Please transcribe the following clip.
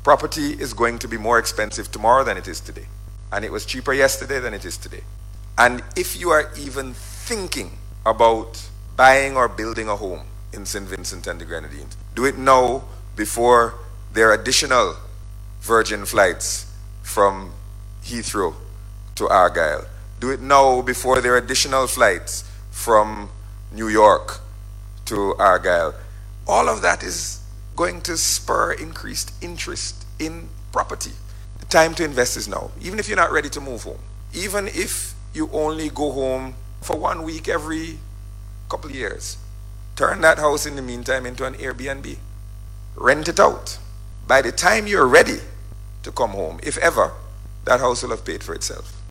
Property is going to be more expensive tomorrow than it is today. And it was cheaper yesterday than it is today. And if you are even thinking about buying or building a home in St. Vincent and the Grenadines, do it now before there are additional Virgin flights from Heathrow to Argyle. Do it now before there are additional flights from New York to Argyle. All of that is going to spur increased interest in property. The time to invest is now, even if you're not ready to move home. Even if you only go home for 1 week every couple of years. Turn that house in the meantime into an Airbnb. Rent it out. By the time you're ready to come home, if ever, that house will have paid for itself.